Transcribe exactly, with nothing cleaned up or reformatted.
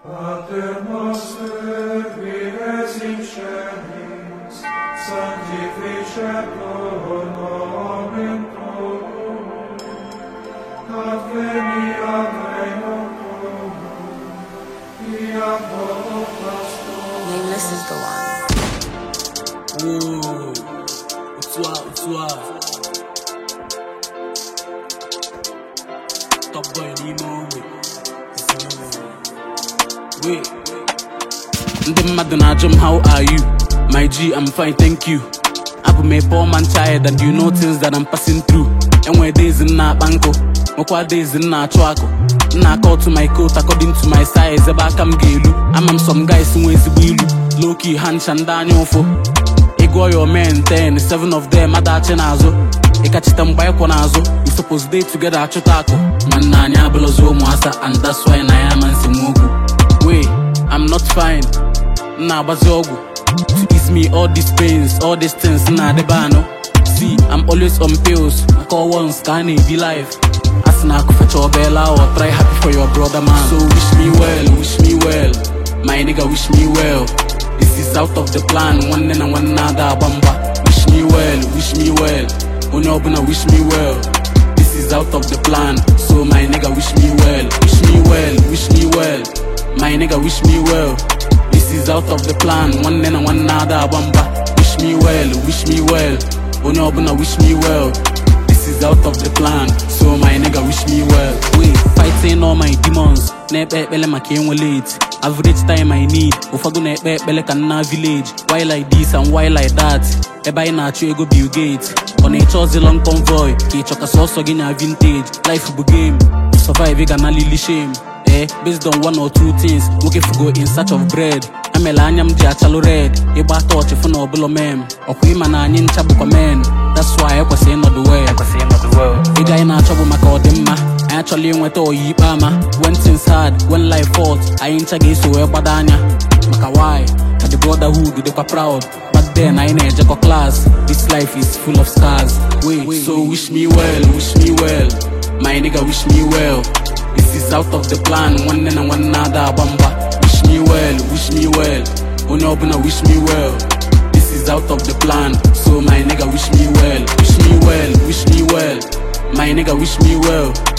Pater noster, qui es in celis, sanctificetur nomen tuum, ad veniat regnum tuum, fiat voluntas tua. Nameless is the one. Ooh, utswa, utswa. Top boy Nemo, wait. Ndị mmadụ na-ajụ m, how are you? My G, I'm fine, thank you. Abụ m a poor man child and you know things that I'm passing through. Enwere days m na-akpa nkụ, nwekwa days m na-achụ akụ. M na-cut to my coat according to my size, ebe aka m ga-elu. Ama m some guys nwe ezigbo ilu, low key hancha ndị anya ụfụ. Ịgụọ your men ten, seven of them adachi n'azụ. Ịkachite mgba ịkwụ n'azụ, we suppose day together achụta akụ. Nwanne anyị abụlọzi ụmụasa and that's why na ya ma nsi m okwu. Wait, I'm not fine. Nah, baziogu. To ease me all these pains, all these things, nah, the bano. See, I'm always on pills. I call once, can it be life? Asna kufa chobela or try happy for your brother, man. So wish me well, wish me well. My nigga, wish me well. This is out of the plan. One and one nada bamba. Wish me well, wish me well. Unobuna, wish me well. This is out of the plan. So my nigga, wish me well, wish me well, wish me well. My nigga, wish me well. This is out of the plan. One and one nada bamba. Wish me well, wish me well. Onobuna, wish me well. This is out of the plan. So my nigga, wish me well. Wait, fighting all my demons. Nepe bele makenwe late. Average time I need. Ufadu nepe bele kanna village. Why like this and why like that? Eba ina achu ego Bill Gates. On a chosen long convoy. Ke choka soso ginya vintage. Life bu game. Survive ega na lili shame. Eh, based on one or two things, looking for go in search of bread. Amela anyam di achalo red. Eba touch if no below mem. Okuma na anyin chabu kwa men. That's why I was saying not the way. I was saying not the world. Ega ina trouble maka odemma. I actually went to yipama. When things hard, when life fought, I ain't chagi so we badanya. Maka why? At the brotherhood, they were proud. But then I ain't a class. This life is full of scars. Wait, wait, so wish me well, wish me well. My nigga, wish me well. This is out of the plan, one and one nada bamba. Wish me well, wish me well. Unobuna, wish me well. This is out of the plan, so my nigga, wish me well. Wish me well, wish me well. My nigga, wish me well.